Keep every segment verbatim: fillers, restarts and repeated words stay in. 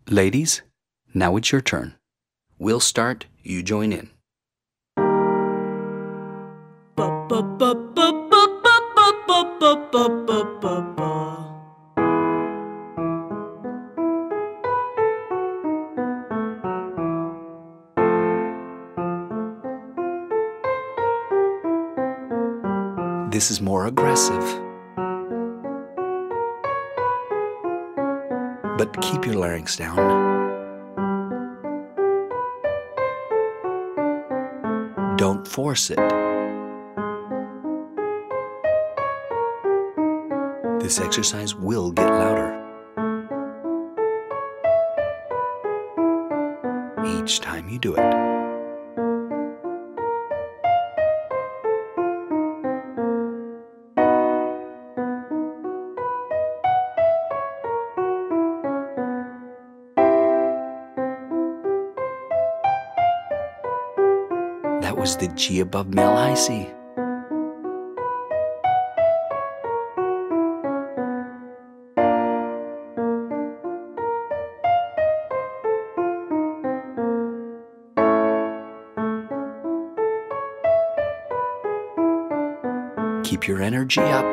Ladies, now it's your turn. We'll start, you join in. This is more aggressive. But keep your larynx down. Don't force it. This exercise will get louder each time you do it. That was the G above male high C. Keep your energy up.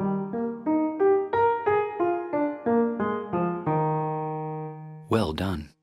Well done.